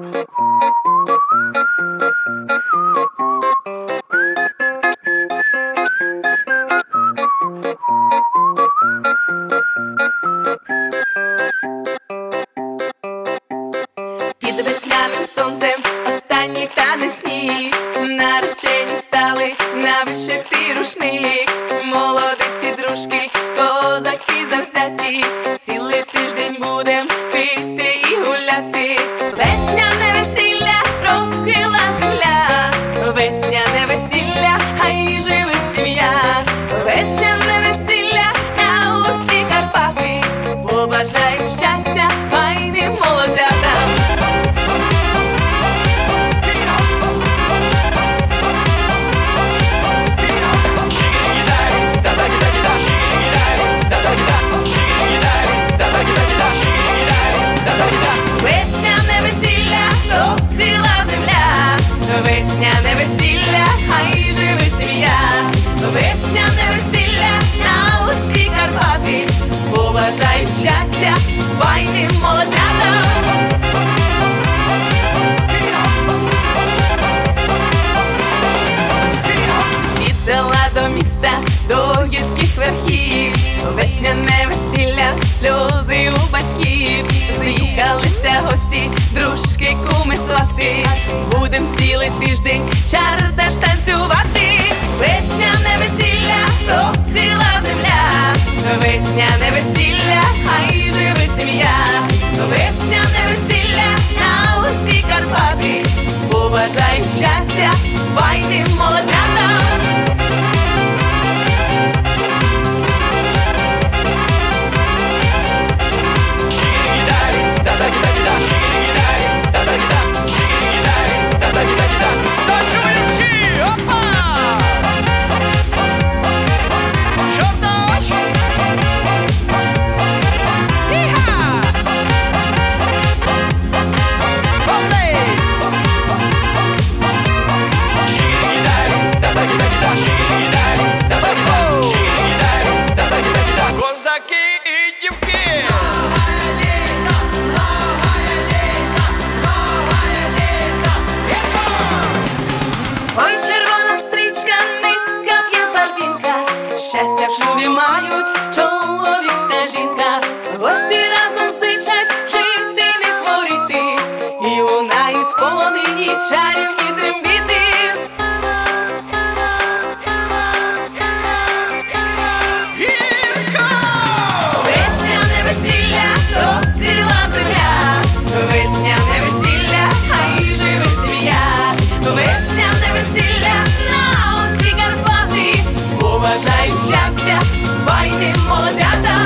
Під весняним сонцем останній тане сніг, наречені стали на вишитий рушник. Молодиці, дружки, козаки завзяті, цілий тиждень будем пити і гуляти. Весняне весілля розквіла земля, весняне весілля, хай живе сім'я. Весняне весілля на усі Карпати, побажаєм щастя файним молодятам. Весняне весілля розквіла земля, весняне весілля, хай живе сім'я. Весняне весілля на усі Карпати, побажаєм щастя файним молодятам. Від села до міста, до гірських верхів, весняне весілля, сльози у батьків. З'їхалися гості, дружки, куми, свати, будем цілий тиждень чардаш танцювати. Весняне весілля розквіла земля, весняне весілля, хай живе сім'я. Весняне весілля на усі Карпати, побажаєм щастя файним молодятам. Ой, червона стрічка, нитка в'є барвінка, щастя в шлюбі мають чоловік та жінка. Гості разом сичать, жити не хворіти, і лунають з полонині чарівні трембіти. Весняне весілля розквіла земля, весняне весілля, хай живе сім'я. Весняне весілля на усі Карпати, побажаєм щастя файним молодятам.